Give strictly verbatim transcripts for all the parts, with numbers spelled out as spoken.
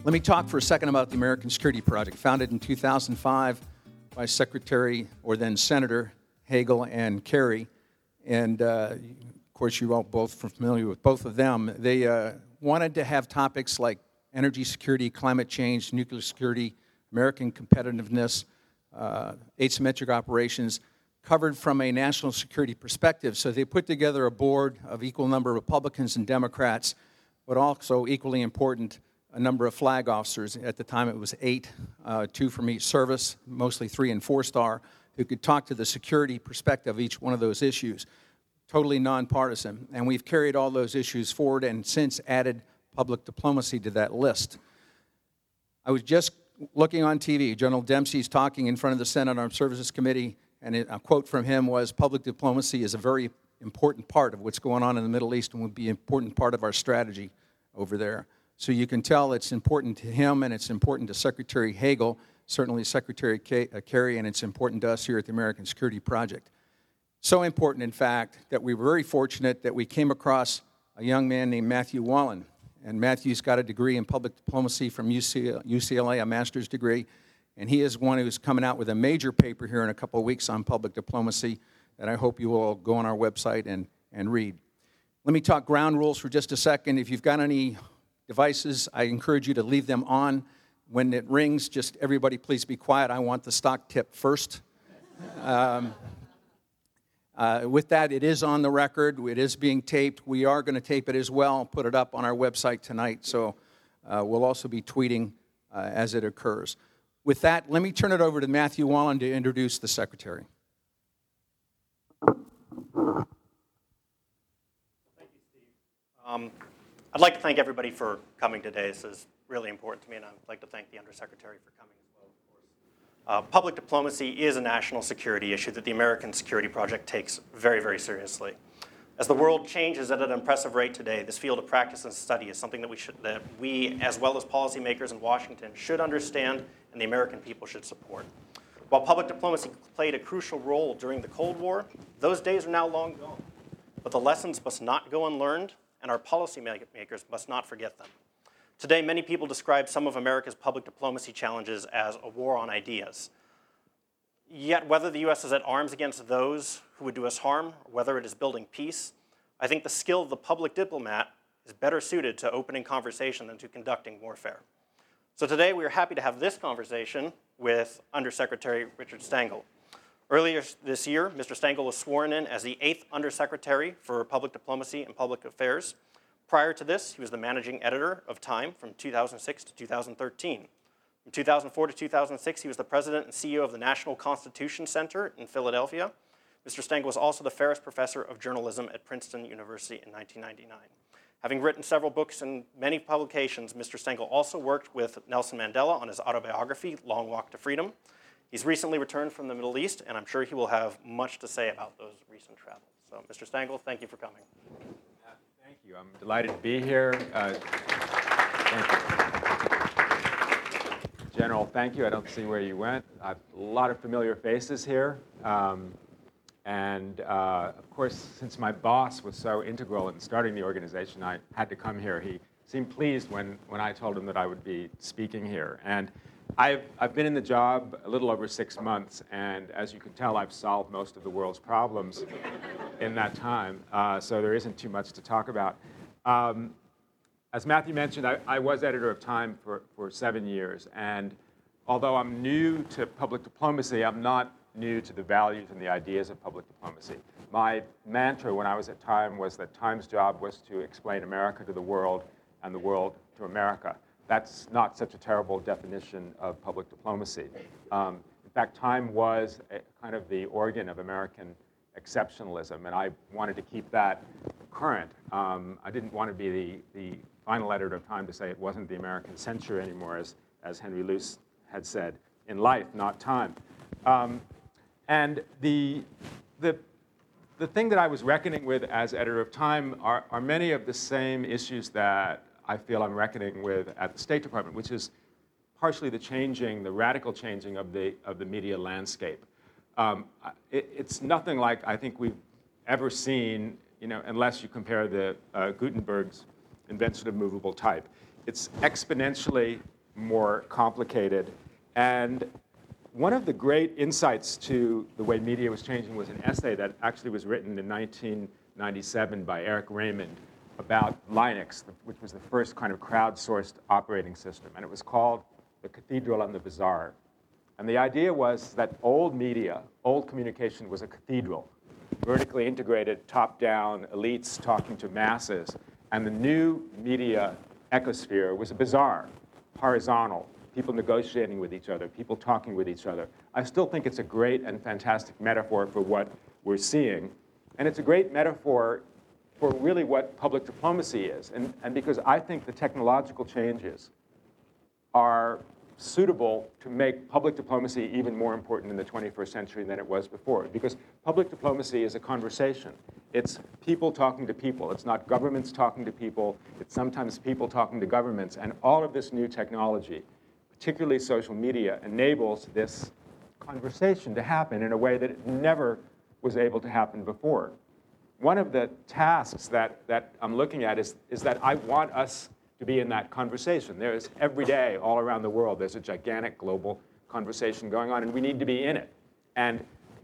Let me talk for a second about the American Security Project, founded in two thousand five by Secretary, or then Senator, Hagel and Kerry. And, uh, of course, you're all both familiar with both of them. They uh, wanted to have topics like energy security, climate change, nuclear security, American competitiveness, uh, asymmetric operations, covered from a national security perspective. So they put together a board of equal number of Republicans and Democrats, but also equally important, a number of flag officers. At the time it was eight, uh, two from each service, mostly three and four star, who could talk to the security perspective of each one of those issues. Totally nonpartisan. And we've carried all those issues forward and since added public diplomacy to that list. I was just looking on T V. General Dempsey's talking in front of the Senate Armed Services Committee, and a quote from him was, "Public diplomacy is a very important part of what's going on in the Middle East and would be an important part of our strategy over there." So you can tell it's important to him and it's important to Secretary Hagel, certainly Secretary Kerry, and it's important to us here at the American Security Project. So important, in fact, that we were very fortunate that we came across a young man named Matthew Wallin. And Matthew's got a degree in public diplomacy from U C L A, a master's degree. And he is one who's coming out with a major paper here in a couple of weeks on public diplomacy that I hope you will all go on our website and, and read. Let me talk ground rules for just a second. If you've got any devices, I encourage you to leave them on. When it rings, just everybody please be quiet. I want the stock tip first. Um, uh, with that, it is on the record. It is being taped. We are going to tape it as well, put it up on our website tonight. So uh, we'll also be tweeting uh, as it occurs. With that, let me turn it over to Matthew Wallin to introduce the Secretary. Thank you, Steve. Um, I'd like to thank everybody for coming today. This is really important to me, and I'd like to thank the Undersecretary for coming as well, of course. Uh, public diplomacy is a national security issue that the American Security Project takes very, very seriously. As the world changes at an impressive rate today, this field of practice and study is something that we, should, that we, as well as policymakers in Washington, should understand and the American people should support. While public diplomacy played a crucial role during the Cold War, those days are now long gone. But the lessons must not go unlearned, and our policymakers must not forget them. Today, many people describe some of America's public diplomacy challenges as a war on ideas. Yet, whether the U S is at arms against those who would do us harm, or whether it is building peace, I think the skill of the public diplomat is better suited to opening conversation than to conducting warfare. So today, we are happy to have this conversation with Undersecretary Richard Stengel. Earlier this year, Mister Stengel was sworn in as the eighth Undersecretary for Public Diplomacy and Public Affairs. Prior to this, he was the managing editor of Time from two thousand six to two thousand thirteen. From two thousand four to two thousand six, he was the president and C E O of the National Constitution Center in Philadelphia. Mister Stengel was also the Ferris Professor of Journalism at Princeton University in nineteen ninety-nine. Having written several books and many publications, Mister Stengel also worked with Nelson Mandela on his autobiography, Long Walk to Freedom. He's recently returned from the Middle East, and I'm sure he will have much to say about those recent travels. So, Mister Stengel, thank you for coming. Uh, thank you. I'm delighted to be here. Uh, thank you. General, thank you. I don't see where you went. I have a lot of familiar faces here. Um, and, uh, of course, since my boss was so integral in starting the organization, I had to come here. He seemed pleased when, when I told him that I would be speaking here. And I've, I've been in the job a little over six months, and as you can tell, I've solved most of the world's problems in that time, uh, so there isn't too much to talk about. Um, as Matthew mentioned, I, I was editor of Time for, for seven years, and although I'm new to public diplomacy, I'm not new to the values and the ideas of public diplomacy. My mantra when I was at Time was that Time's job was to explain America to the world and the world to America. That's not such a terrible definition of public diplomacy. Um, in fact, Time was a, kind of the organ of American exceptionalism, and I wanted to keep that current. Um, I didn't want to be the, the final editor of Time to say it wasn't the American century anymore, as, as Henry Luce had said, in life, not time. Um, and the, the, the thing that I was reckoning with as editor of Time are, are many of the same issues that I feel I'm reckoning with at the State Department, which is partially the changing, the radical changing of the, of the media landscape. Um, it, it's nothing like I think we've ever seen, you know, unless you compare the uh, Gutenberg's invention of movable type. It's exponentially more complicated. And one of the great insights to the way media was changing was an essay that actually was written in nineteen ninety-seven by Eric Raymond about Linux, which was the first kind of crowdsourced operating system. And it was called The Cathedral and the Bazaar. And the idea was that old media, old communication was a cathedral, vertically integrated, top-down, elites talking to masses. And the new media ecosphere was a bazaar, horizontal, people negotiating with each other, people talking with each other. I still think it's a great and fantastic metaphor for what we're seeing. And it's a great metaphor for really what public diplomacy is. And, and because I think the technological changes are suitable to make public diplomacy even more important in the twenty-first century than it was before. Because public diplomacy is a conversation. It's people talking to people. It's not governments talking to people. It's sometimes people talking to governments. And all of this new technology, particularly social media, enables this conversation to happen in a way that it never was able to happen before. One of the tasks that, that I'm looking at is, is that I want us to be in that conversation. There's every day, all around the world, there's a gigantic global conversation going on, and we need to be in it. And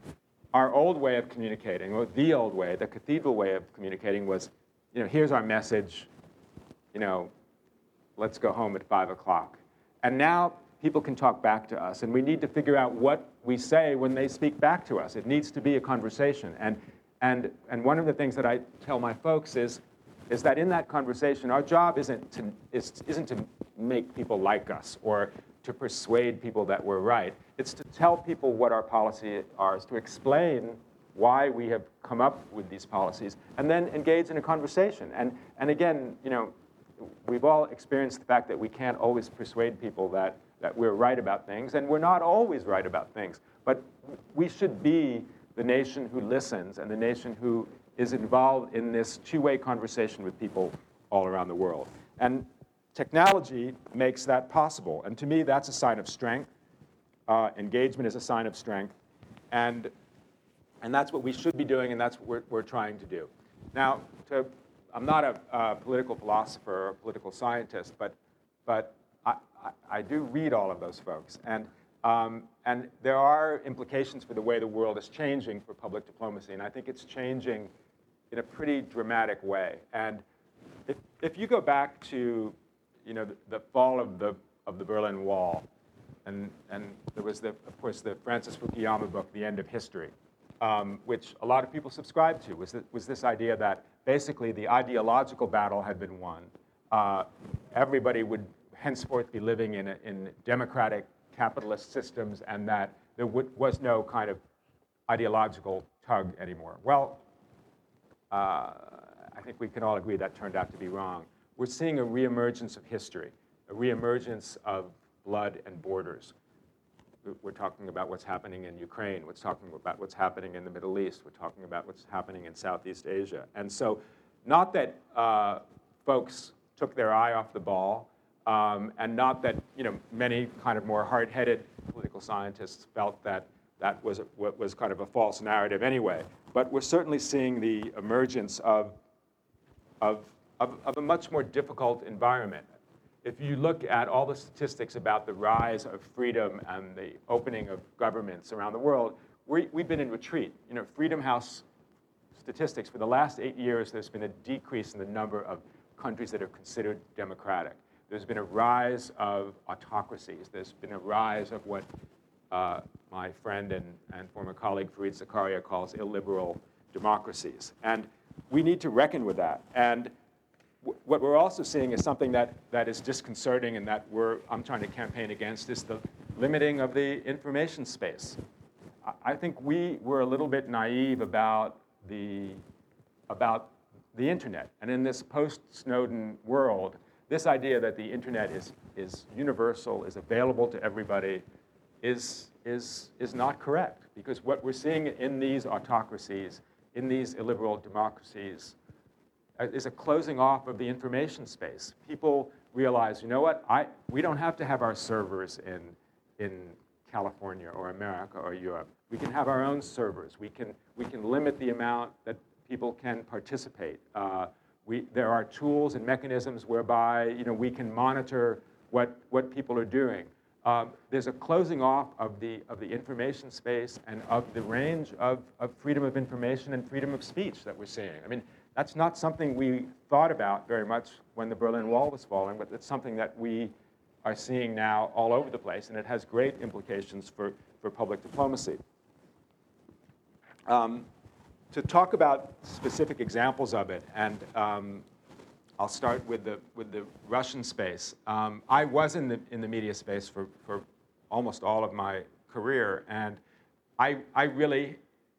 our old way of communicating, or the old way, the cathedral way of communicating was, you know, here's our message, you know, let's go home at five o'clock. And now people can talk back to us, and we need to figure out what we say when they speak back to us. It needs to be a conversation. And, and, and one of the things that I tell my folks is, is that in that conversation, our job isn't to, is, isn't to make people like us or to persuade people that we're right. It's to tell people what our policies are, is to explain why we have come up with these policies, and then engage in a conversation. And, and again, you know, we've all experienced the fact that we can't always persuade people that, that we're right about things, and we're not always right about things. But we should be the nation who listens and the nation who is involved in this two-way conversation with people all around the world. And technology makes that possible. And to me, that's a sign of strength. Uh, engagement is a sign of strength. And, and that's what we should be doing, and that's what we're, we're trying to do. Now, to, I'm not a uh, political philosopher or a political scientist, but, but I, I, I do read all of those folks. And, um, and there are implications for the way the world is changing for public diplomacy, and I think it's changing in a pretty dramatic way. And if, if you go back to, you know, the, the fall of the, of the Berlin Wall, and, and there was, the, of course, the Francis Fukuyama book, The End of History, um, which a lot of people subscribed to, was, the, was this idea that basically the ideological battle had been won. Uh, everybody would henceforth be living in, a, in democratic capitalist systems, and that there would, was no kind of ideological tug anymore. Well, uh, I think we can all agree that turned out to be wrong. We're seeing a reemergence of history, a reemergence of blood and borders. We're talking about what's happening in Ukraine. We're talking about what's happening in the Middle East. We're talking about what's happening in Southeast Asia. And so, not that uh, folks took their eye off the ball, um, and not that, you know, many kind of more hard-headed political scientists felt that that was, a, was kind of a false narrative anyway. But we're certainly seeing the emergence of, of, of, of a much more difficult environment. If you look at all the statistics about the rise of freedom and the opening of governments around the world, we, we've been in retreat. You know, Freedom House statistics, for the last eight years, there's been a decrease in the number of countries that are considered democratic. There's been a rise of autocracies. There's been a rise of what uh, my friend and, and former colleague Fareed Zakaria calls illiberal democracies. And we need to reckon with that. And what we're also seeing is something that, that is disconcerting and that we're, I'm trying to campaign against, is the limiting of the information space. I think we were a little bit naive about the, about the internet. And in this post-Snowden world, this idea that the internet is, is universal, is available to everybody, is, is, is not correct. Because what we're seeing in these autocracies, in these illiberal democracies, is a closing off of the information space. People realize, you know what, I, we don't have to have our servers in, in California or America or Europe. We can have our own servers. We can, we can limit the amount that people can participate. Uh, we, there are tools and mechanisms whereby, you know, we can monitor what, what people are doing. Um, there's a closing off of the, of the information space and of the range of, of freedom of information and freedom of speech that we're seeing. I mean, that's not something we thought about very much when the Berlin Wall was falling, but it's something that we are seeing now all over the place, and it has great implications for, for public diplomacy. Um, to talk about specific examples of it, and um, I'll start with the, with the Russian space. Um, I was in the, in the media space for, for almost all of my career, and I, I really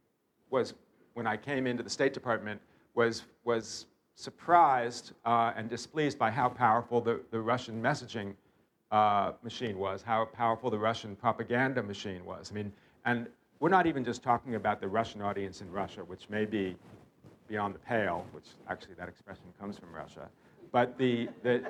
was, when I came into the State Department, was, was surprised uh, and displeased by how powerful the, the Russian messaging uh, machine was, how powerful the Russian propaganda machine was. I mean, and we're not even just talking about the Russian audience in Russia, which may be beyond the pale, which actually that expression comes from Russia, but the, the,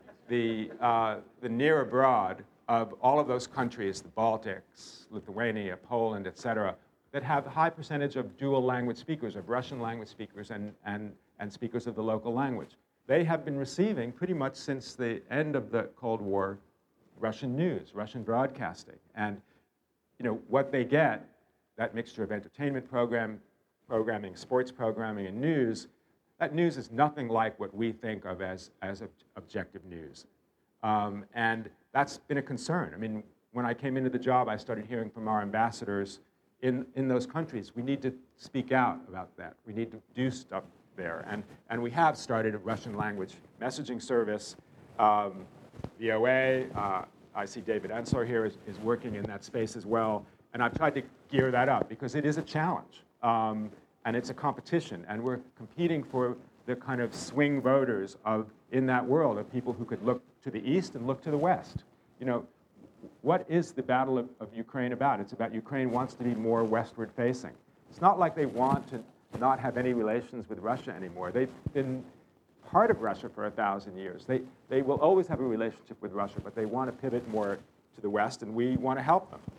the, uh, the near abroad of all of those countries, the Baltics, Lithuania, Poland, et cetera, that have a high percentage of dual language speakers, of Russian language speakers and, and, and speakers of the local language. They have been receiving, pretty much since the end of the Cold War, Russian news, Russian broadcasting. And you know, what they get, that mixture of entertainment program, programming, sports programming, and news, that news is nothing like what we think of as, as ob objective news. Um, and that's been a concern. I mean, when I came into the job, I started hearing from our ambassadors in, in those countries, we need to speak out about that. We need to do stuff there. And, and we have started a Russian language messaging service. Um, V O A, uh, I see David Ensor here is, is working in that space as well. And I've tried to gear that up because it is a challenge. Um, and it's a competition. And we're competing for the kind of swing voters of, in that world of people who could look to the east and look to the west. You know, what is the battle of, of Ukraine about? It's about Ukraine wants to be more westward facing. It's not like they want to not have any relations with Russia anymore. They've been part of Russia for a thousand years. They, they will always have a relationship with Russia, but they want to pivot more to the west, and we want to help them.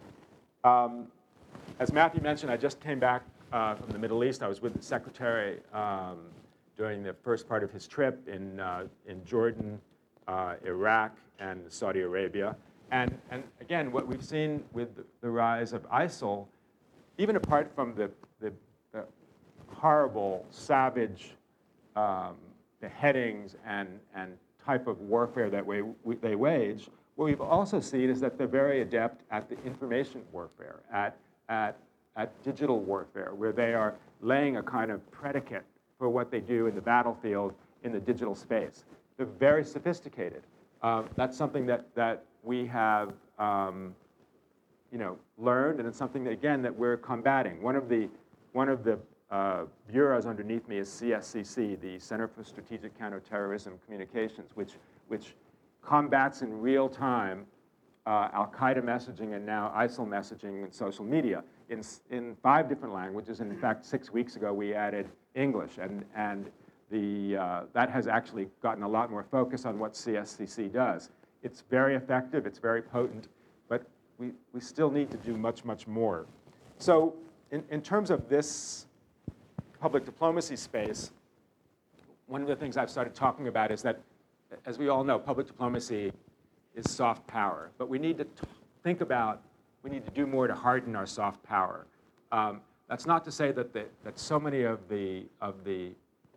Um, as Matthew mentioned, I just came back uh, from the Middle East. I was with the Secretary um, during the first part of his trip in, uh, in Jordan, uh, Iraq, and Saudi Arabia. And, and again, what we've seen with the, the rise of ISIL, even apart from the, the, the horrible, savage um, beheadings and, and type of warfare that we, we, they wage, what we've also seen is that they're very adept at the information warfare, at, at, at digital warfare, where they are laying a kind of predicate for what they do in the battlefield in the digital space. They're very sophisticated. Um, that's something that, that we have um, you know, learned, and it's something that, again, that we're combating. One of the, one of the uh, bureaus underneath me is C S C C, the Center for Strategic Counterterrorism Communications, which, which combats in real time uh, Al-Qaeda messaging and now ISIL messaging in social media in, in five different languages. And in fact, six weeks ago, we added English. And, and the, uh, that has actually gotten a lot more focus on what C S C C does. It's very effective, it's very potent, but we, we still need to do much, much more. So in, in terms of this public diplomacy space, one of the things I've started talking about is that, as we all know, public diplomacy is soft power, but we need to t think about, we need to do more to harden our soft power. Um, that's not to say that, the, that so many of the, of the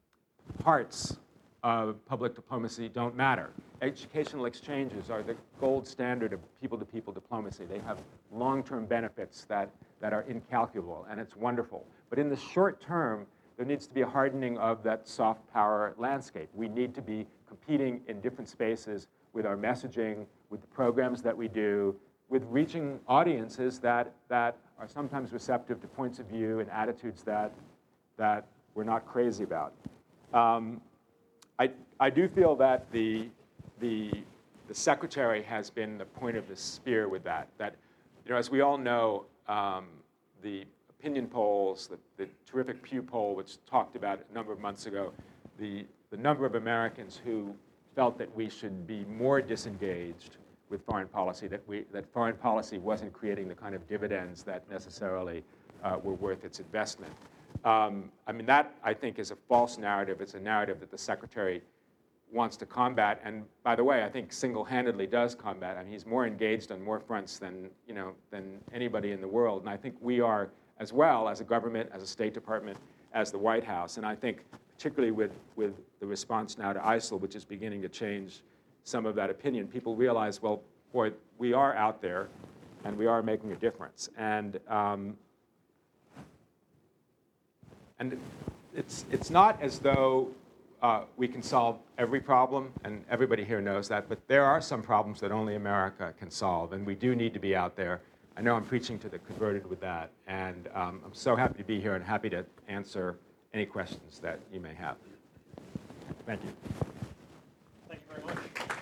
parts of public diplomacy don't matter. Educational exchanges are the gold standard of people-to-people diplomacy. They have long-term benefits that, that are incalculable, and it's wonderful. But in the short term, there needs to be a hardening of that soft power landscape. We need to be competing in different spaces with our messaging, with the programs that we do, with reaching audiences that, that are sometimes receptive to points of view and attitudes that, that we're not crazy about. Um, I, I do feel that the, the, the Secretary has been the point of the spear with that. That, you know, as we all know, um, the opinion polls, the, the terrific Pew poll, which talked about a number of months ago, the, the number of Americans who felt that we should be more disengaged with foreign policy, that, we, that foreign policy wasn't creating the kind of dividends that necessarily uh, were worth its investment. Um, I mean, that, I think, is a false narrative. It's a narrative that the Secretary wants to combat, and by the way, I think single-handedly does combat. I mean, he's more engaged on more fronts than, you know, than anybody in the world, and I think we are as well, as a government, as a State Department, as the White House. And I think particularly with, with the response now to ISIL, which is beginning to change some of that opinion, people realize, well, boy, we are out there, and we are making a difference. And um, and it's it's not as though uh, we can solve every problem, and everybody here knows that. But there are some problems that only America can solve, and we do need to be out there. I know I'm preaching to the converted with that, and um, I'm so happy to be here and happy to answer any questions that you may have. Thank you. Thank you very much.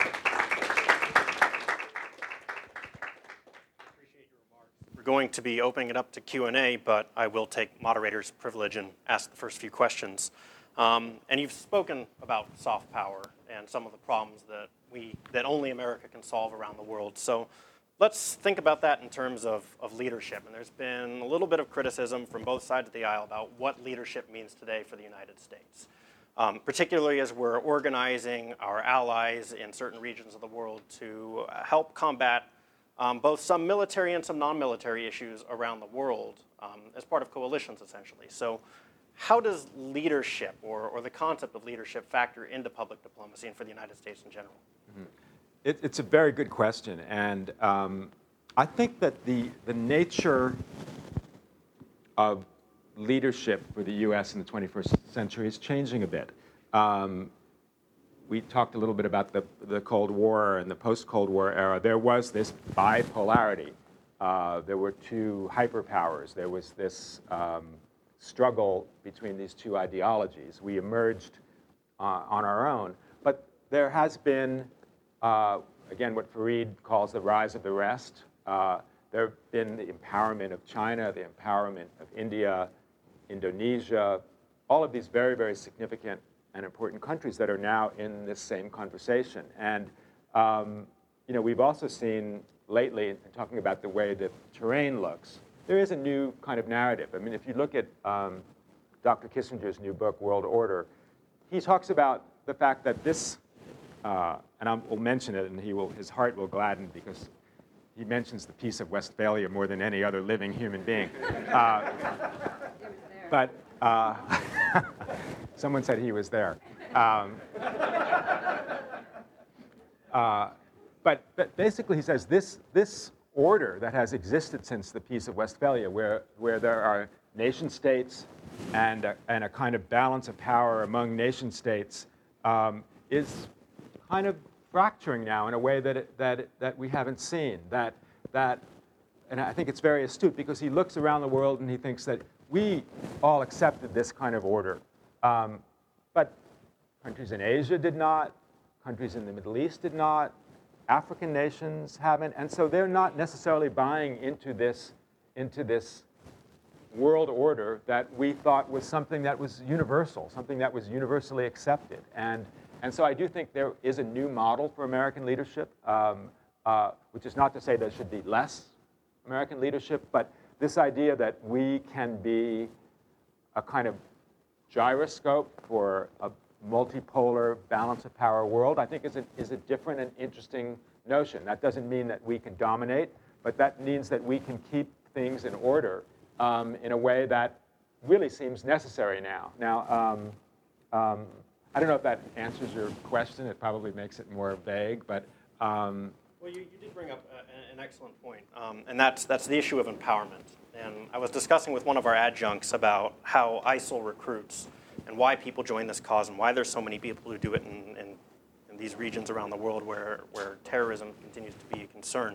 Appreciate your remarks. We're going to be opening it up to Q and A, but I will take moderator's privilege and ask the first few questions. Um, and you've spoken about soft power and some of the problems that we that only America can solve around the world. So let's think about that in terms of, of leadership. And there's been a little bit of criticism from both sides of the aisle about what leadership means today for the United States, um, particularly as we're organizing our allies in certain regions of the world to help combat um, both some military and some non-military issues around the world um, as part of coalitions, essentially. So how does leadership or, or the concept of leadership factor into public diplomacy and for the United States in general? Mm-hmm. It, it's a very good question, and um, I think that the, the nature of leadership for the U S in the twenty-first century is changing a bit. Um, we talked a little bit about the, the Cold War and the post-Cold War era. There was this bipolarity. Uh, there were two hyperpowers. There was this um, struggle between these two ideologies. We emerged uh, on our own, but there has been Uh, again, what Fareed calls the rise of the rest. Uh, there have been the empowerment of China, the empowerment of India, Indonesia, all of these very, very significant and important countries that are now in this same conversation. And um, you know, we've also seen lately, talking about the way the terrain looks, there is a new kind of narrative. I mean, if you look at um, Doctor Kissinger's new book, World Order, he talks about the fact that this Uh, and I will mention it, and he will, his heart will gladden because he mentions the Peace of Westphalia more than any other living human being. Uh, but uh, someone said he was there. Um, uh, but, but basically, he says this this order that has existed since the Peace of Westphalia, where where there are nation states and a, and a kind of balance of power among nation states, um, is kind of fracturing now in a way that it, that it, that we haven't seen. That that, and I think it's very astute because he looks around the world and he thinks that we all accepted this kind of order, um, but countries in Asia did not, countries in the Middle East did not, African nations haven't, and so they're not necessarily buying into this into this world order that we thought was something that was universal, something that was universally accepted. And And so I do think there is a new model for American leadership, um, uh, which is not to say there should be less American leadership, but this idea that we can be a kind of gyroscope for a multipolar balance of power world, I think is a, is a different and interesting notion. That doesn't mean that we can dominate, but that means that we can keep things in order um, in a way that really seems necessary now. Now, um, um, I don't know if that answers your question. It probably makes it more vague, but um, well, you, you did bring up a, an excellent point, um, and that's that's the issue of empowerment. And I was discussing with one of our adjuncts about how ISIL recruits and why people join this cause and why there's so many people who do it in, in, in these regions around the world where where terrorism continues to be a concern.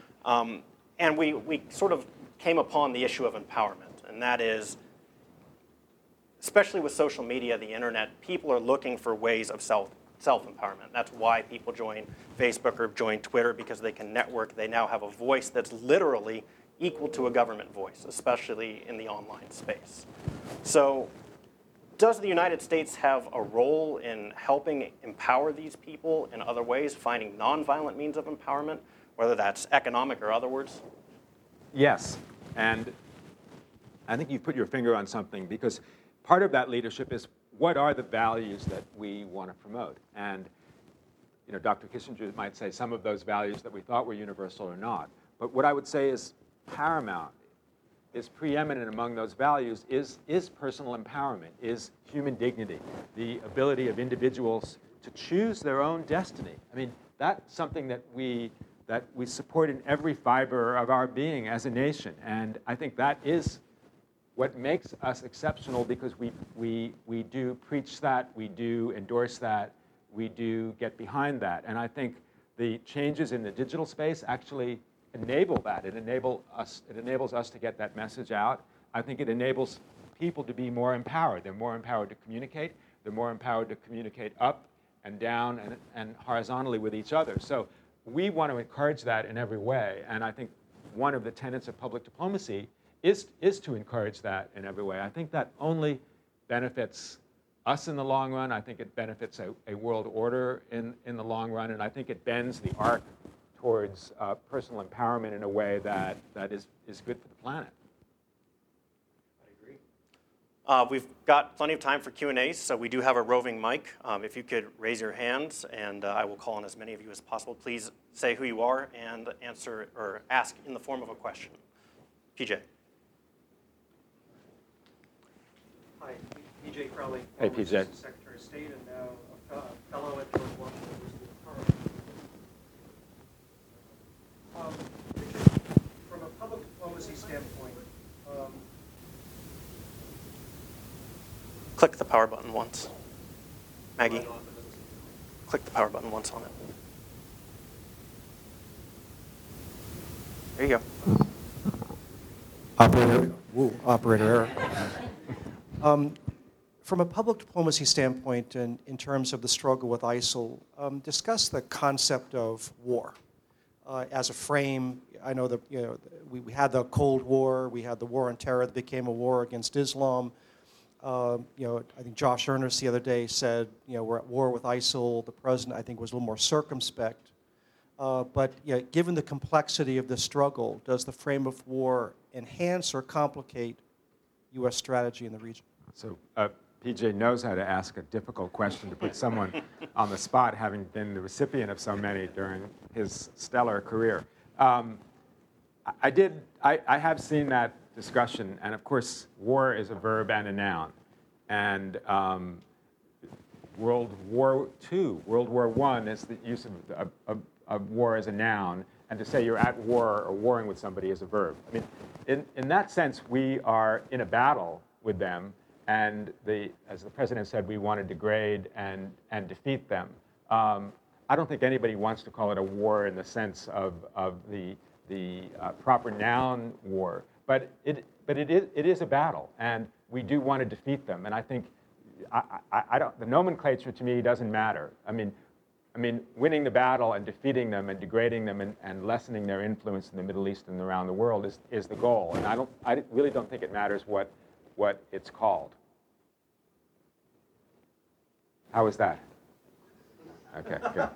Um, and we we sort of came upon the issue of empowerment, and that is, especially with social media, the internet, people are looking for ways of self, self-empowerment. That's why people join Facebook or join Twitter, because they can network. They now have a voice that's literally equal to a government voice, especially in the online space. So does the United States have a role in helping empower these people in other ways, finding nonviolent means of empowerment, whether that's economic or other words? Yes, and I think you put your finger on something, because part of that leadership is what are the values that we want to promote. And you know, Doctor Kissinger might say some of those values that we thought were universal are not. But what I would say is paramount, is preeminent among those values is, is personal empowerment, is human dignity, the ability of individuals to choose their own destiny. I mean, that's something that we, that we support in every fiber of our being as a nation. And I think that is what makes us exceptional, because we, we, we do preach that, we do endorse that, we do get behind that. And I think the changes in the digital space actually enable that. It enable us. It enables us to get that message out. I think it enables people to be more empowered. They're more empowered to communicate. They're more empowered to communicate up and down and, and horizontally with each other. So we want to encourage that in every way. And I think one of the tenets of public diplomacy is, is to encourage that in every way. I think that only benefits us in the long run. I think it benefits a, a world order in, in the long run. And I think it bends the arc towards uh, personal empowerment in a way that, that is, is good for the planet. I agree. Uh, we've got plenty of time for Q and A's, so we do have a roving mic. Um, if you could raise your hands, and uh, I will call on as many of you as possible. Please say who you are and answer or ask in the form of a question. P J. Hi, P J Crowley. Hey, P J. Secretary of State and now a fellow at George Washington University of Harvard. Um, from a public diplomacy standpoint, um, Click the power button once. Maggie, click the power button once on it. There you go. Operator, woo, operator error. um, from a public diplomacy standpoint, and in terms of the struggle with ISIL, um, discuss the concept of war. Uh, as a frame, I know that you know we, we had the Cold War, we had the war on terror that became a war against Islam. Uh, you know, I think Josh Earnest the other day said, you know, we're at war with ISIL. The president, I think, was a little more circumspect. Uh, but you know, given the complexity of this struggle, does the frame of war enhance or complicate U S strategy in the region? So uh, P J knows how to ask a difficult question to put someone on the spot, having been the recipient of so many during his stellar career. Um, I, I did. I, I have seen that discussion, and of course, war is a verb and a noun. And um, World War Two, World War One is the use of, of, of, of war as a noun, and to say you're at war or warring with somebody is a verb. I mean, in, in that sense, we are in a battle with them. And the, as the president said, we want to degrade and, and defeat them. Um, I don't think anybody wants to call it a war in the sense of, of the, the uh, proper noun war. But, it, but it, is, it is a battle, and we do want to defeat them. And I think I, I, I don't, the nomenclature to me doesn't matter. I mean, I mean, winning the battle and defeating them and degrading them and, and lessening their influence in the Middle East and around the world is, is the goal. And I, don't, I really don't think it matters what, what it's called. How was that? Okay, good.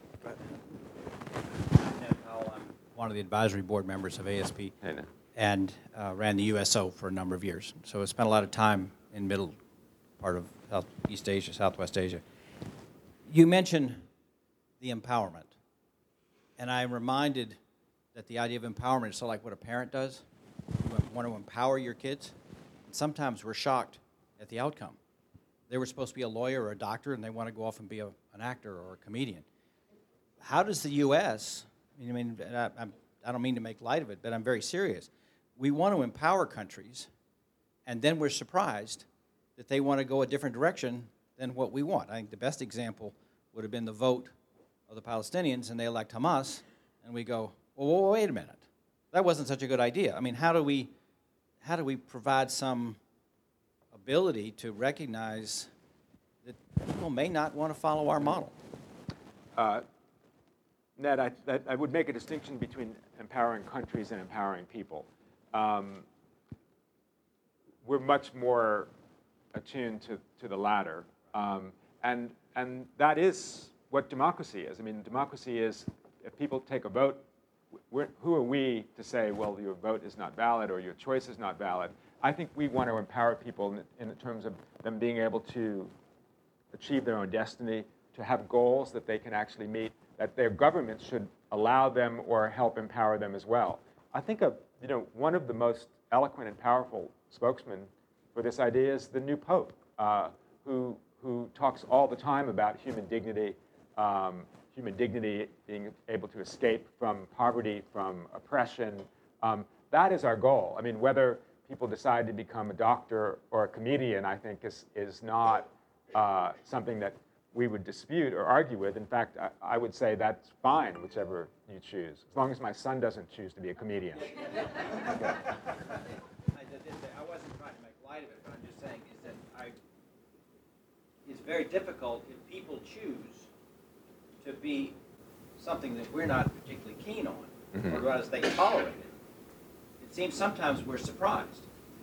Ned Powell, I'm one of the advisory board members of A S P Hey, Ned. and uh, ran the U S O for a number of years. So I spent a lot of time in middle part of Southeast Asia, Southwest Asia. You mentioned the empowerment. And I'm reminded that the idea of empowerment is sort of like what a parent does. You want to empower your kids. And sometimes we're shocked at the outcome. They were supposed to be a lawyer or a doctor, and they want to go off and be a, an actor or a comedian. How does the U S, I mean, I, I'm, I don't mean to make light of it, but I'm very serious. We want to empower countries, and then we're surprised that they want to go a different direction than what we want. I think the best example would have been the vote of the Palestinians, and they elect Hamas, and we go, well, wait a minute. That wasn't such a good idea. I mean, how do we, how do we provide some ability to recognize that people may not want to follow our model? Uh, Ned, I, that, I would make a distinction between empowering countries and empowering people. Um, we're much more attuned to, to the latter. Um, and, and that is what democracy is. I mean, democracy is, if people take a vote, we're, who are we to say, well, your vote is not valid or your choice is not valid? I think we want to empower people in, in terms of them being able to achieve their own destiny, to have goals that they can actually meet, that their government should allow them or help empower them as well. I think of, you know, one of the most eloquent and powerful spokesmen for this idea is the new Pope, uh, who, who talks all the time about human dignity, um, human dignity being able to escape from poverty, from oppression. Um, that is our goal. I mean, whether people decide to become a doctor or a comedian, I think, is, is not uh, something that we would dispute or argue with. In fact, I, I would say that's fine, whichever you choose, as long as my son doesn't choose to be a comedian. I wasn't trying to make light of it, but I'm just saying is that I, it's very difficult if people choose to be something that we're not particularly keen on, mm-hmm. or as they tolerate it. It seems sometimes we're surprised,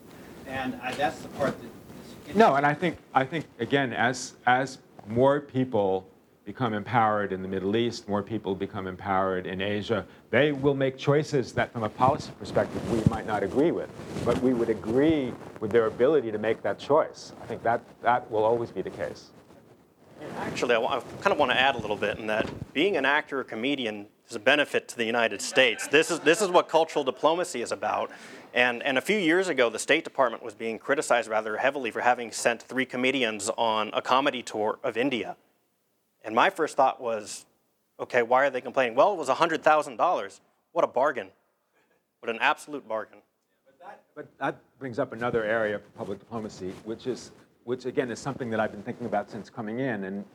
and I, that's the part that is no. And I think I think again, as as more people become empowered in the Middle East, more people become empowered in Asia, they will make choices that, from a policy perspective, we might not agree with, but we would agree with their ability to make that choice. I think that that will always be the case. Actually, I, I kind of want to add a little bit in that being an actor or comedian is a benefit to the United States. This is this is what cultural diplomacy is about. And and a few years ago, the State Department was being criticized rather heavily for having sent three comedians on a comedy tour of India. And my first thought was, okay, why are they complaining? Well, it was one hundred thousand dollars. What a bargain. What an absolute bargain. But that, but that brings up another area of public diplomacy, which is which again is something that I've been thinking about since coming in, and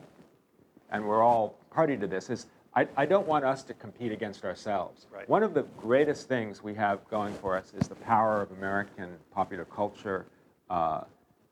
and we're all party to this, is I, I don't want us to compete against ourselves. Right. One of the greatest things we have going for us is the power of American popular culture, uh,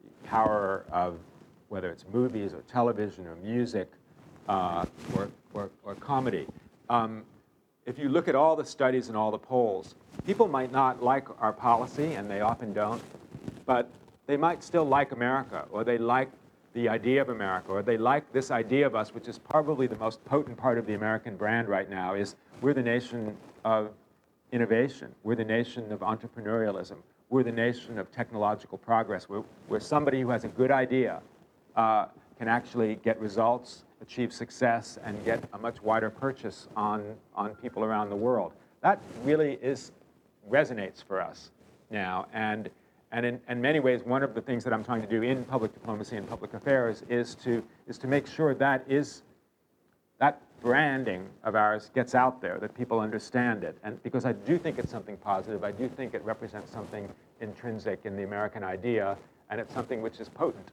power of whether it's movies or television or music uh, or, or, or comedy. Um, if you look at all the studies and all the polls, people might not like our policy, and they often don't, but they might still like America, or they like the idea of America, or they like this idea of us, which is probably the most potent part of the American brand right now, is we're the nation of innovation. We're the nation of entrepreneurialism. We're the nation of technological progress. We're, we're somebody who has a good idea, uh, can actually get results, achieve success, and get a much wider purchase on, on people around the world. That really is resonates for us now. And And in, in many ways, one of the things that I'm trying to do in public diplomacy and public affairs is to is to make sure that is that branding of ours gets out there, that people understand it. And because I do think it's something positive, I do think it represents something intrinsic in the American idea, and it's something which is potent.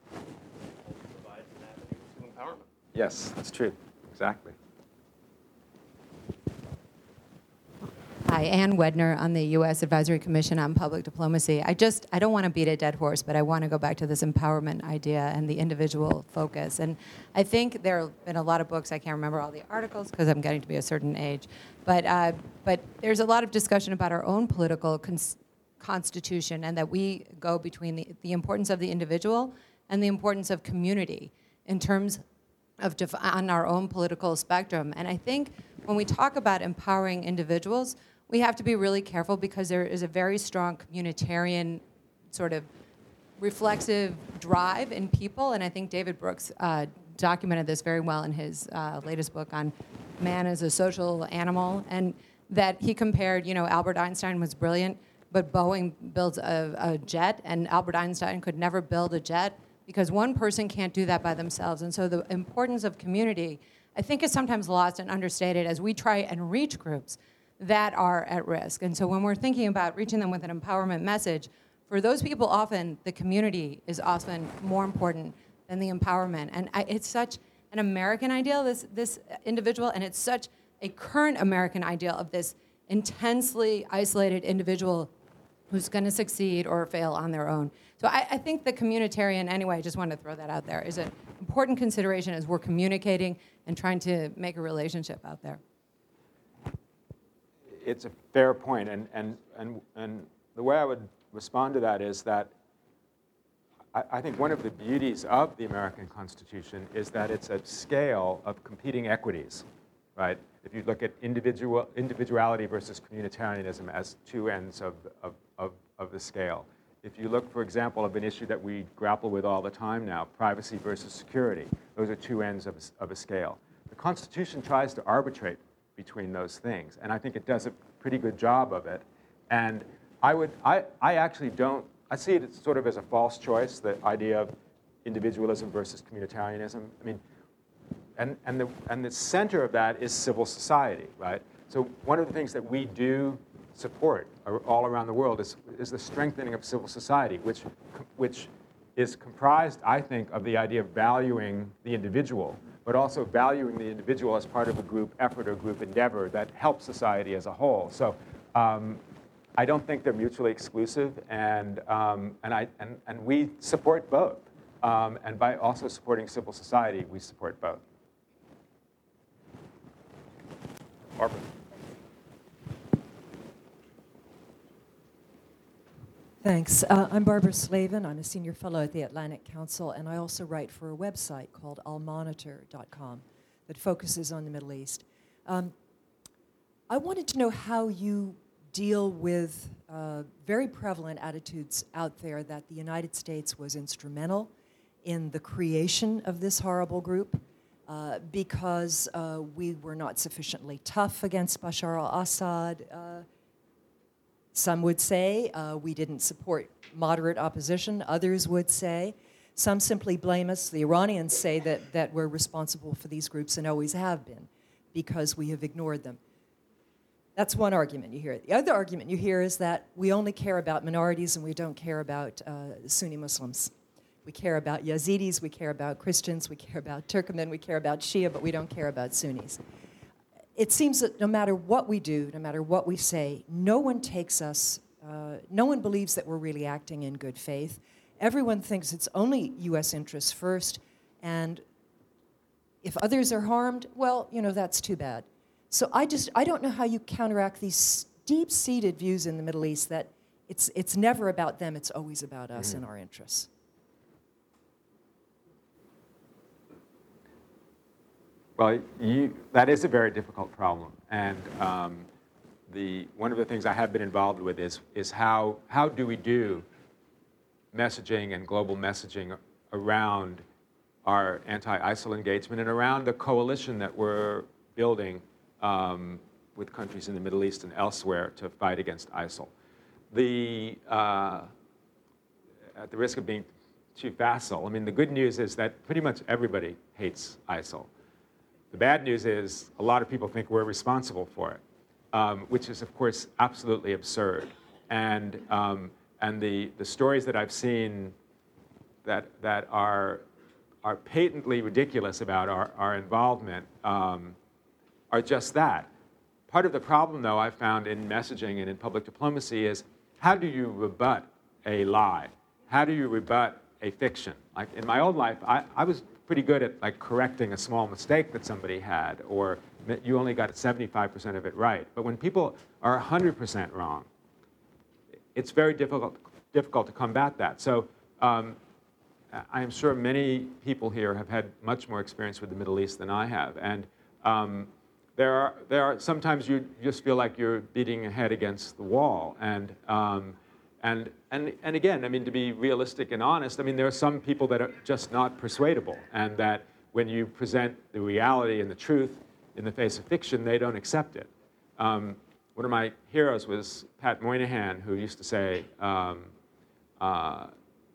Provides an avenue to empowerment. Yes, that's true. Exactly. Hi, Ann Wedner on the U S Advisory Commission on Public Diplomacy. I just, I don't want to beat a dead horse, but I want to go back to this empowerment idea and the individual focus. And I think there have been a lot of books, I can't remember all the articles because I'm getting to be a certain age, but, uh, but there's a lot of discussion about our own political cons- constitution and that we go between the, the importance of the individual and the importance of community in terms of def- on our own political spectrum. And I think when we talk about empowering individuals, we have to be really careful because there is a very strong communitarian sort of reflexive drive in people. And I think David Brooks uh, documented this very well in his uh, latest book on man as a social animal. And that he compared, you know, Albert Einstein was brilliant, but Boeing builds a, a jet, and Albert Einstein could never build a jet because one person can't do that by themselves. And so the importance of community, I think, is sometimes lost and understated as we try and reach groups that are at risk. And so when we're thinking about reaching them with an empowerment message, for those people, often the community is often more important than the empowerment. And I, it's such an American ideal, this, this individual, and it's such a current American ideal of this intensely isolated individual who's going to succeed or fail on their own. So I, I think the communitarian, anyway, I just wanted to throw that out there, is an important consideration as we're communicating and trying to make a relationship out there. It's a fair point, and, and, and, and the way I would respond to that is that I, I think one of the beauties of the American Constitution is that it's a scale of competing equities, right? If you look at individual, individuality versus communitarianism as two ends of, of, of, of the scale, If you look, for example, of an issue that we grapple with all the time now, privacy versus security, those are two ends of a, of a scale. The Constitution tries to arbitrate between those things, and I think it does a pretty good job of it. And I would, I, I actually don't, I see it sort of as a false choice, the idea of individualism versus communitarianism. I mean, and, and, the, and the center of that is civil society, right? So one of the things that we do support all around the world is, is the strengthening of civil society, which, which is comprised, I think, of the idea of valuing the individual, but also valuing the individual as part of a group effort or group endeavor that helps society as a whole. So um, I don't think they're mutually exclusive, and, um, and, I, and, and we support both. Um, and by also supporting civil society, we support both. Barbara. Thanks. Uh, I'm Barbara Slavin. I'm a senior fellow at the Atlantic Council, and I also write for a website called al monitor dot com that focuses on the Middle East. Um, I wanted to know how you deal with uh, very prevalent attitudes out there that the United States was instrumental in the creation of this horrible group uh, because uh, we were not sufficiently tough against Bashar al-Assad. Uh, Some would say uh, we didn't support moderate opposition. Others would say. Some simply blame us. The Iranians say that, that we're responsible for these groups and always have been because we have ignored them. That's one argument you hear. The other argument you hear is that we only care about minorities and we don't care about uh, Sunni Muslims. We care about Yazidis, we care about Christians, we care about Turkmen, we care about Shia, but we don't care about Sunnis. It seems that no matter what we do, no matter what we say, no one takes us, uh, no one believes that we're really acting in good faith. Everyone thinks it's only U S interests first, and if others are harmed, well, you know, that's too bad. So I just, I don't know how you counteract these deep-seated views in the Middle East that it's, it's never about them, it's always about us mm-hmm. and our interests. Well, you, that is a very difficult problem, and um, the, one of the things I have been involved with is, is how, how do we do messaging and global messaging around our anti-ISIL engagement and around the coalition that we're building um, with countries in the Middle East and elsewhere to fight against ISIL. The, uh, at the risk of being too facile, I mean, the good news is that pretty much everybody hates ISIL. The bad news is a lot of people think we're responsible for it, um, which is, of course, absolutely absurd. And, um, and the, the stories that I've seen that, that are, are patently ridiculous about our, our involvement um, are just that. Part of the problem, though, I've found in messaging and in public diplomacy is how do you rebut a lie? How do you rebut a fiction? Like in my old life, I, I was pretty good at like correcting a small mistake that somebody had, or you only got seventy-five percent of it right. But when people are one hundred percent wrong, it's very difficult, difficult to combat that. So um, I am sure many people here have had much more experience with the Middle East than I have. And um, there are, there are, sometimes you just feel like you're beating your head against the wall. And, um, and, and, and again, I mean, to be realistic and honest, I mean, there are some people that are just not persuadable, and that when you present the reality and the truth in the face of fiction, they don't accept it. Um, one of my heroes was Pat Moynihan, who used to say, um, uh,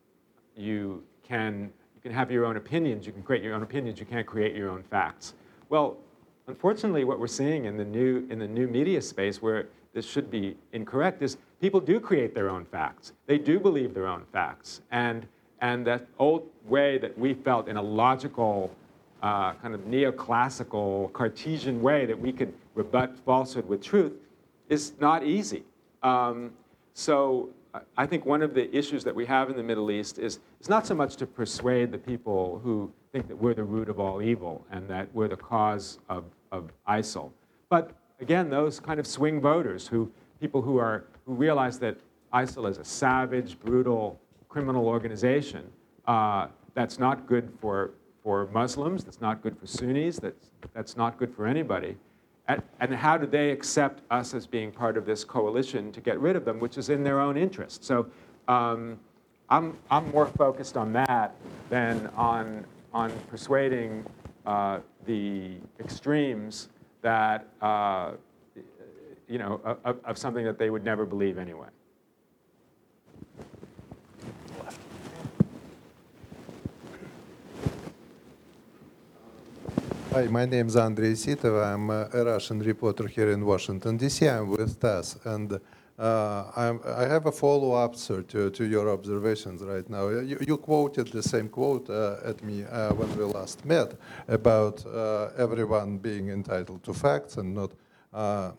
you can, you can have your own opinions, you can create your own opinions, you can't create your own facts. Well, unfortunately, what we're seeing in the new, in the new media space, where this should be incorrect, is people do create their own facts. They do believe their own facts. And, and that old way that we felt in a logical, uh, kind of neoclassical, Cartesian way that we could rebut falsehood with truth is not easy. Um, so I think one of the issues that we have in the Middle East is, is not so much to persuade the people who think that we're the root of all evil and that we're the cause of, of ISIL, but again, those kind of swing voters, who, people who, are, who realize that ISIL is a savage, brutal, criminal organization uh, that's not good for, for Muslims, that's not good for Sunnis, that's, that's not good for anybody. And, and how do they accept us as being part of this coalition to get rid of them, which is in their own interest? So um, I'm, I'm more focused on that than on, on persuading uh, the extremes that, uh, you know, of, of something that they would never believe anyway. Hi, my name is Andrei Sitov. I'm a Russian reporter here in Washington, D C. I'm with TASS. And uh, I'm, I have a follow-up, sir, to, to your observations right now. You, you quoted the same quote uh, at me uh, when we last met about uh, everyone being entitled to facts and not uh,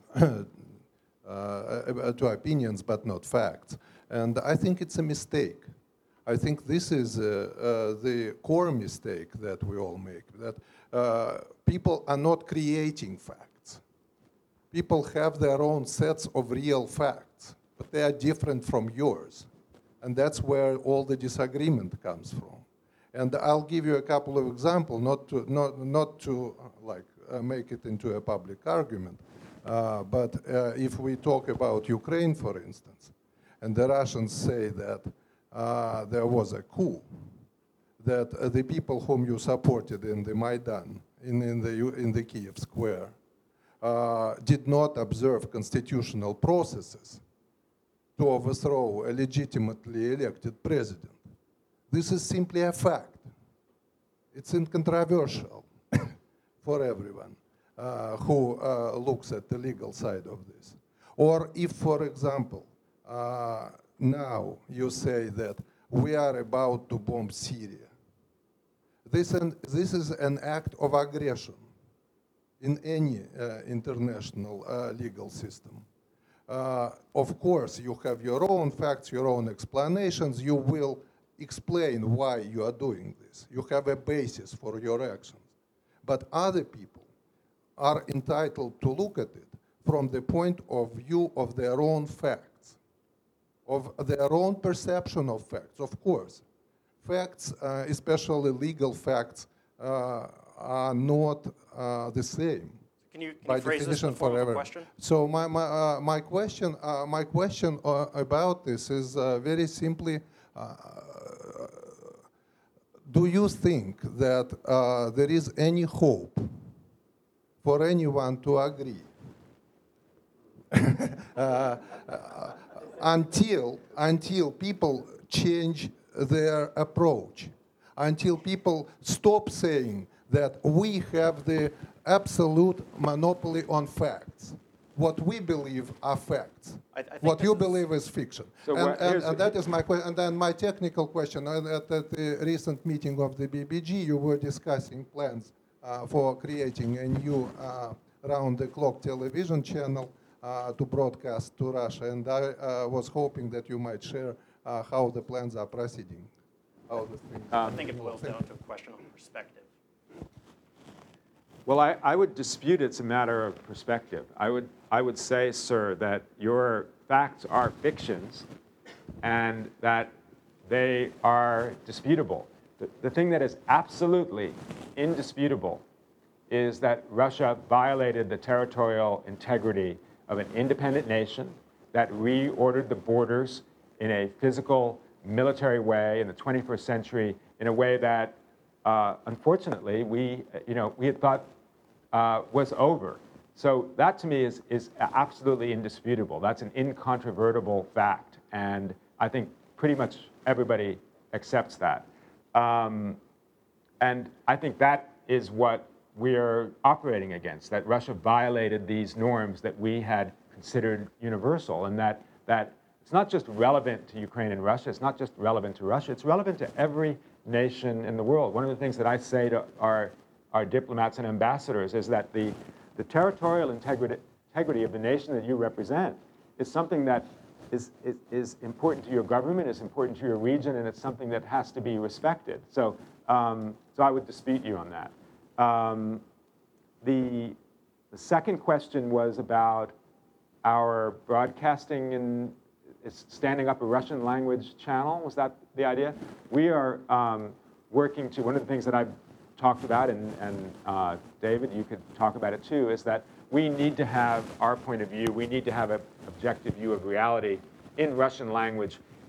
uh, to opinions, but not facts. And I think it's a mistake. I think this is uh, uh, the core mistake that we all make, that uh, people are not creating facts. People have their own sets of real facts, but they are different from yours. And that's where all the disagreement comes from. And I'll give you a couple of examples, not to, not, not to like, uh, make it into a public argument, uh, but uh, if we talk about Ukraine, for instance, and the Russians say that Uh, there was a coup, that uh, the people whom you supported in the Maidan, in, in, the, in the Kiev square, uh, did not observe constitutional processes to overthrow a legitimately elected president. This is simply a fact. It's incontroversial for everyone uh, who uh, looks at the legal side of this. Or if, for example, uh, now you say that we are about to bomb Syria. This, an, this is an act of aggression in any uh, international uh, legal system. Uh, of course, you have your own facts, your own explanations. You will explain why you are doing this. You have a basis for your actions. But other people are entitled to look at it from the point of view of their own facts, of their own perception of facts. Of course, facts, uh, especially legal facts, uh, are not uh, the same. Can you, can by you phrase this in definition the form of a forever. question? So my, my, uh, my question, uh, my question uh, about this is uh, very simply, uh, do you think that uh, there is any hope for anyone to agree uh, uh, until, until people change their approach, until people stop saying that we have the absolute monopoly on facts? What we believe are facts. I, I think what you this is- believe is fiction. So and, what- and, here's- and that is my question. And then my technical question, uh, at, at the recent meeting of the B B G, you were discussing plans uh, for creating a new uh, round-the-clock television channel uh, to broadcast to Russia. And I uh, was hoping that you might share uh, how the plans are proceeding. How the things I are think it boils developing. down to a question on perspective. Well, I, I would dispute it's a matter of perspective. I would, I would say, sir, that your facts are fictions and that they are disputable. The, the thing that is absolutely indisputable is that Russia violated the territorial integrity of an independent nation, that reordered the borders in a physical, military way in the twenty-first century in a way that, uh, unfortunately, we, you know, we had thought uh, was over. So that, to me, is, is absolutely indisputable. That's an incontrovertible fact, and I think pretty much everybody accepts that. Um, and I think that is what we're operating against, that Russia violated these norms that we had considered universal, and that, that it's not just relevant to Ukraine and Russia, it's not just relevant to Russia, it's relevant to every nation in the world. One of the things that I say to our, our diplomats and ambassadors is that the, the territorial integrity, integrity of the nation that you represent is something that is, is, is important to your government, is important to your region, and it's something that has to be respected. So, um, so I would dispute you on that. Um, the, the second question was about our broadcasting and standing up a Russian language channel. Was that the idea? We are um, working to, one of the things that I've talked about, and, and uh, David, you could talk about it too, is that we need to have our point of view, we need to have an objective view of reality in Russian language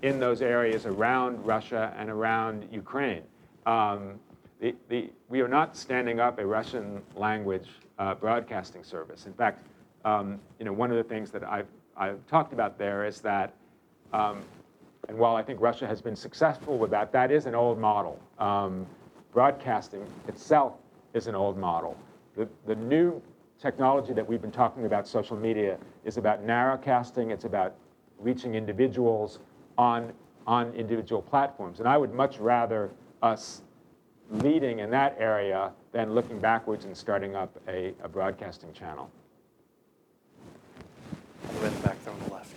in those areas around Russia and around Ukraine. Um, the, the, we are not standing up a Russian language uh, broadcasting service. In fact, um, you know, one of the things that I've, I've talked about there is that, um, and while I think Russia has been successful with that, that is an old model. Um, broadcasting itself is an old model. The, the new technology that we've been talking about, social media, is about narrowcasting. It's about reaching individuals on, on individual platforms. And I would much rather us leading in that area than looking backwards and starting up a, a broadcasting channel. All the way in the back there on the left.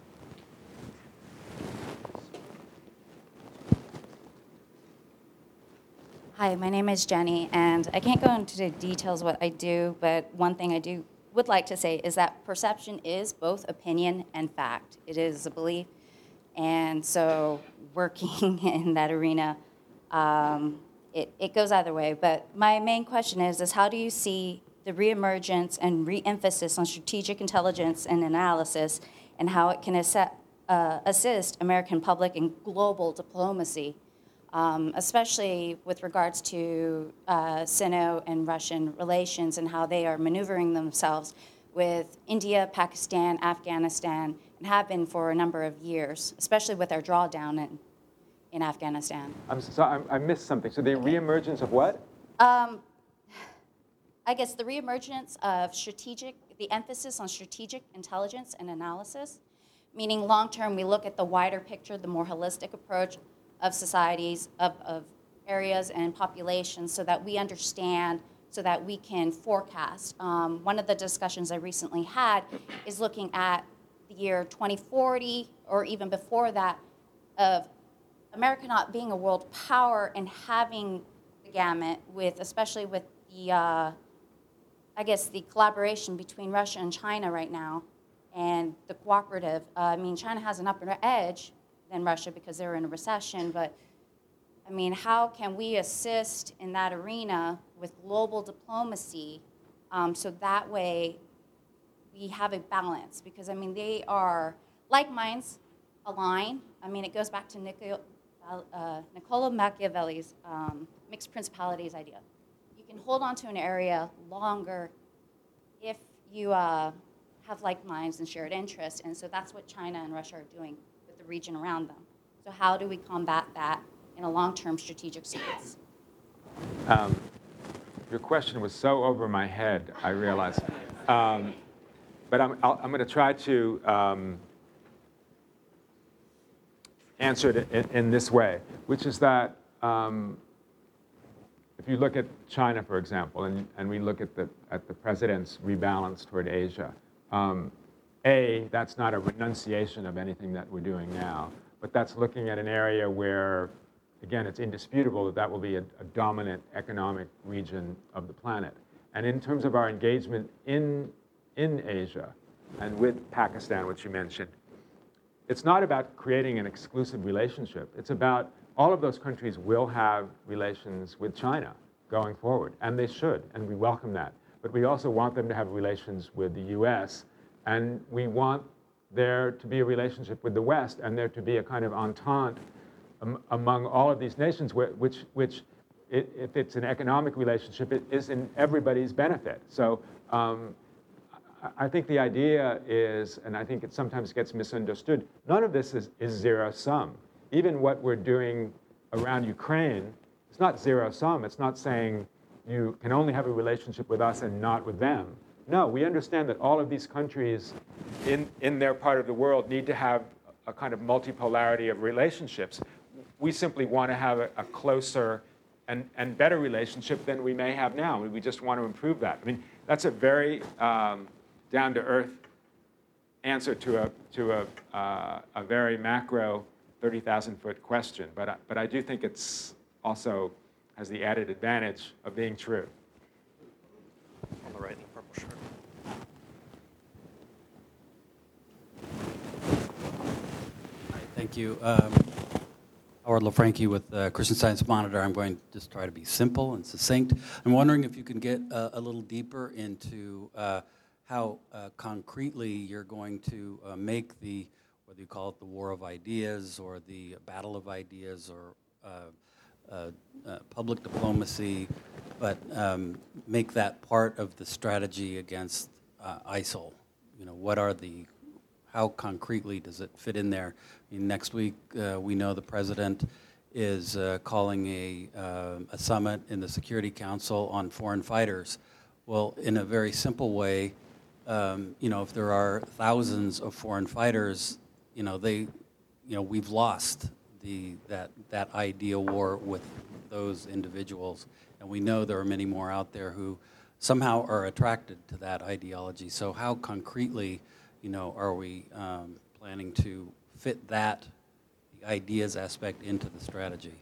Hi, my name is Jenny, and I can't go into the details of what I do, but one thing I do would like to say is that perception is both opinion and fact. It is a belief, and so working in that arena, um, it, it goes either way. But my main question is, is how do you see the reemergence and re-emphasis on strategic intelligence and analysis, and how it can assi- uh, assist American public in global diplomacy? Um, especially with regards to uh, Sino and Russian relations and how they are maneuvering themselves with India, Pakistan, Afghanistan, and have been for a number of years, especially with our drawdown in, in Afghanistan. I'm sorry, I missed something. So the reemergence of what? Um, I guess the reemergence of strategic, the emphasis on strategic intelligence and analysis, meaning long-term we look at the wider picture, the more holistic approach of societies, of, of areas and populations, so that we understand, so that we can forecast. Um, one of the discussions I recently had is looking at the year twenty forty, or even before that, of America not being a world power and having the gamut with, especially with the, uh, I guess, the collaboration between Russia and China right now, and the cooperative. Uh, I mean, China has an upper edge than Russia because they're in a recession, but I mean, how can we assist in that arena with global diplomacy um, so that way we have a balance? Because I mean, they are, like minds align. I mean, it goes back to Niccolo, uh, Niccolo Machiavelli's um, mixed principalities idea. You can hold on to an area longer if you uh, have like minds and shared interests, and so that's what China and Russia are doing with the region around them. So how do we combat that in a long-term strategic sense? Um, your question was so over my head, I realize. Um, but I'm, I'll, I'm going to try to um, answer it in, in this way, which is that um, if you look at China, for example, and, and we look at the, at the president's rebalance toward Asia, um, A, that's not a renunciation of anything that we're doing now, but that's looking at an area where, again, it's indisputable that that will be a, a dominant economic region of the planet. And in terms of our engagement in, in Asia and with Pakistan, which you mentioned, it's not about creating an exclusive relationship. It's about all of those countries will have relations with China going forward, and they should, and we welcome that. But we also want them to have relations with the U S, and we want there to be a relationship with the West, and there to be a kind of entente um, among all of these nations, wh which, which it, if it's an economic relationship, it is in everybody's benefit. So um, I, I think the idea is, and I think it sometimes gets misunderstood, none of this is, is zero-sum. Even what we're doing around Ukraine, it's not zero-sum. It's not saying you can only have a relationship with us and not with them. No, we understand that all of these countries in, in their part of the world need to have a kind of multipolarity of relationships. We simply want to have a, a closer and, and better relationship than we may have now. We just want to improve that. I mean, that's a very um, down-to-earth answer to a, to a, uh, a very macro thirty thousand foot question. But I, but I do think it's also has the added advantage of being true. On the right in the purple shirt. Thank you. Um, Howard LaFranchi with uh, Christian Science Monitor. I'm going to just try to be simple and succinct. I'm wondering if you can get uh, a little deeper into uh, how uh, concretely you're going to uh, make the whether you call it the war of ideas or the battle of ideas or uh, uh, uh, public diplomacy, but um, make that part of the strategy against uh, ISIL. You know, what are the, how concretely does it fit in there? I mean, next week, uh, we know the president is uh, calling a, uh, a summit in the Security Council on foreign fighters. Well, in a very simple way, um, you know, if there are thousands of foreign fighters, you know, they, you know, we've lost the, that, that idea war with those individuals. And we know there are many more out there who somehow are attracted to that ideology. So how concretely, you know, are we um, planning to fit that, the ideas aspect, into the strategy?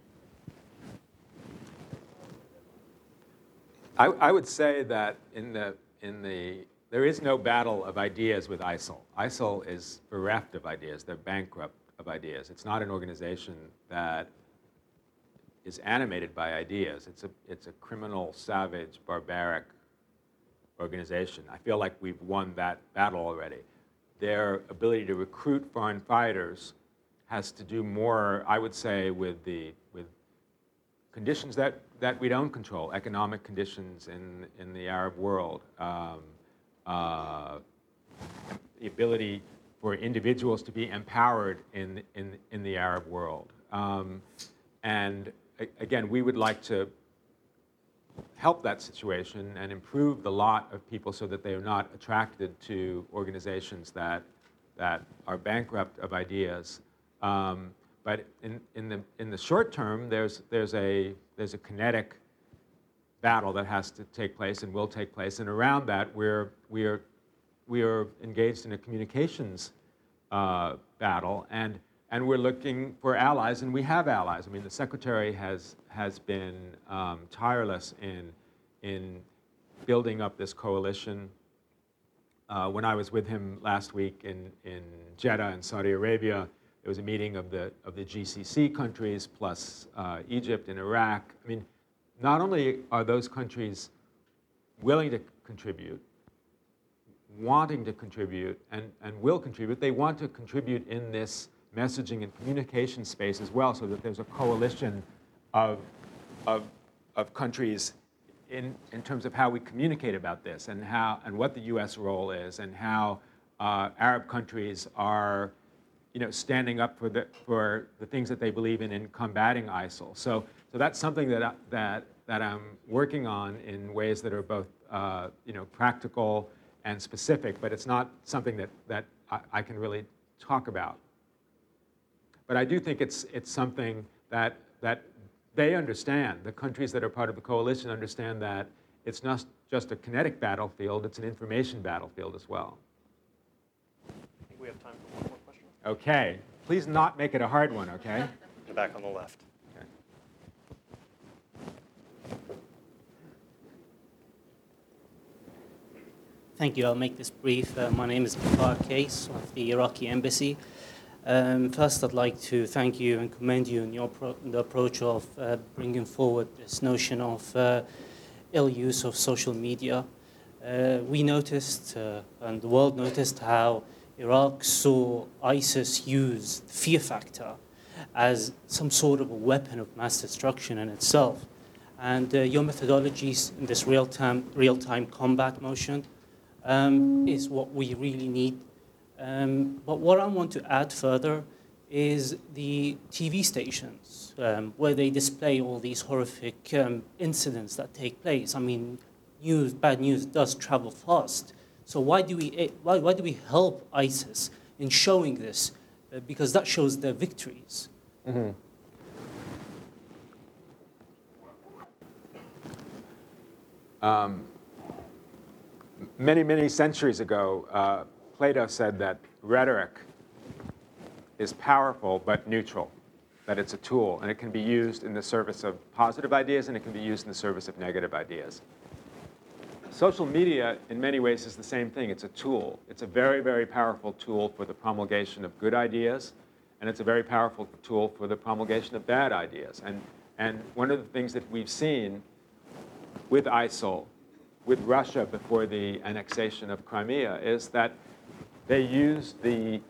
I, I would say that in the, in the, there is no battle of ideas with ISIL. ISIL is bereft of ideas. They're bankrupt of ideas. It's not an organization that is animated by ideas. It's a, it's a criminal, savage, barbaric organization. I feel like we've won that battle already. Their ability to recruit foreign fighters has to do more, I would say, with the with conditions that, that we don't control, economic conditions in, in the Arab world, um, uh, the ability for individuals to be empowered in, in, in the Arab world. Um, and again, we would like to help that situation and improve the lot of people so that they are not attracted to organizations that, that are bankrupt of ideas. Um, but in, in, the, in the short term, there's, there's, a, there's a kinetic battle that has to take place and will take place. And around that, we're, we, are, we are engaged in a communications uh, battle. And And we're looking for allies, and we have allies. I mean, the Secretary has, has been um, tireless in, in building up this coalition. Uh, when I was with him last week in, in Jeddah in Saudi Arabia, there was a meeting of the, of the G C C countries plus uh, Egypt and Iraq. I mean, not only are those countries willing to contribute, wanting to contribute, and, and will contribute, they want to contribute in this messaging and communication space as well, so that there's a coalition of, of, of countries in, in terms of how we communicate about this and, how, and what the U S role is and how uh, Arab countries are, you know, standing up for the, for the things that they believe in in combating ISIL. So, so that's something that, I, that, that I'm working on in ways that are both uh, you know, practical and specific, but it's not something that, that I, I can really talk about. But I do think it's, it's something that, that they understand. The countries that are part of the coalition understand that it's not just a kinetic battlefield, it's an information battlefield as well. I think we have time for one more question. Okay. Please not make it a hard one, okay? In the back on the left. Okay. Thank you. I'll make this brief. Uh, my name is Bakar Case of the Iraqi Embassy. Um, first, I'd like to thank you and commend you in your pro the approach of uh, bringing forward this notion of uh, ill use of social media. Uh, we noticed, uh, and the world noticed, how Iraq saw ISIS use the fear factor as some sort of a weapon of mass destruction in itself. And uh, your methodologies in this real-time real-time combat motion um, is what we really need. Um, but what I want to add further is the T V stations um, where they display all these horrific um, incidents that take place. I mean, news, bad news does travel fast. So why do we, why, why do we help ISIS in showing this? Uh, because that shows their victories. Mm-hmm. um, many, many centuries ago, uh, Plato said that rhetoric is powerful but neutral, that it's a tool, and it can be used in the service of positive ideas and it can be used in the service of negative ideas. Social media, in many ways, is the same thing. It's a tool. It's a very, very powerful tool for the promulgation of good ideas, and it's a very powerful tool for the promulgation of bad ideas. And, and one of the things that we've seen with ISIL, with Russia before the annexation of Crimea, is that they use the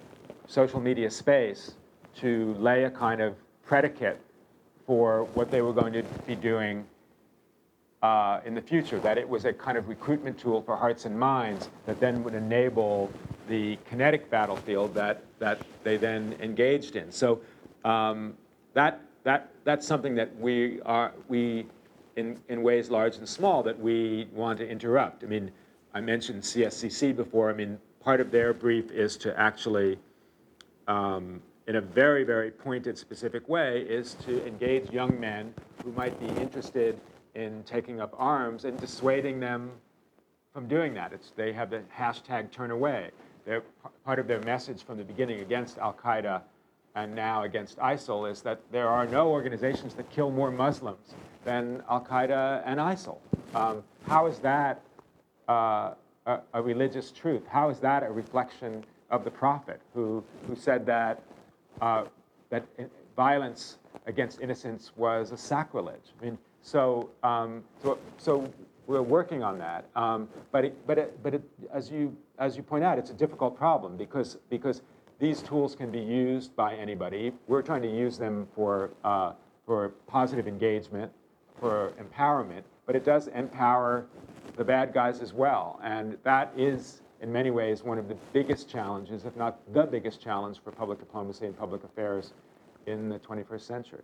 social media space to lay a kind of predicate for what they were going to be doing uh, in the future, that it was a kind of recruitment tool for hearts and minds that then would enable the kinetic battlefield that, that they then engaged in. So um, that, that, that's something that we are, we, in, in ways large and small, that we want to interrupt. I mean, I mentioned C S C C before. I mean, part of their brief is to actually, um, in a very, very pointed, specific way, is to engage young men who might be interested in taking up arms and dissuading them from doing that. It's, they have the hashtag turn away. They're, part of their message from the beginning against Al-Qaeda and now against ISIL is that there are no organizations that kill more Muslims than Al-Qaeda and ISIL. Um, how is that uh, a, a religious truth? How is that a reflection of the Prophet, who, who said that, uh, that violence against innocents was a sacrilege? I mean, so, um, so, so we're working on that. Um, but it, but it, but it, as you as you point out, it's a difficult problem because because these tools can be used by anybody. We're trying to use them for uh, for positive engagement, for empowerment. But it does empower the bad guys as well, and that is in many ways one of the biggest challenges, if not the biggest challenge, for public diplomacy and public affairs in the twenty-first century.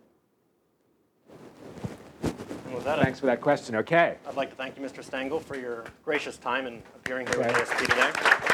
With that, Thanks for that question. Okay. I'd like to thank you, Mister Stengel, for your gracious time and appearing here with A S P today.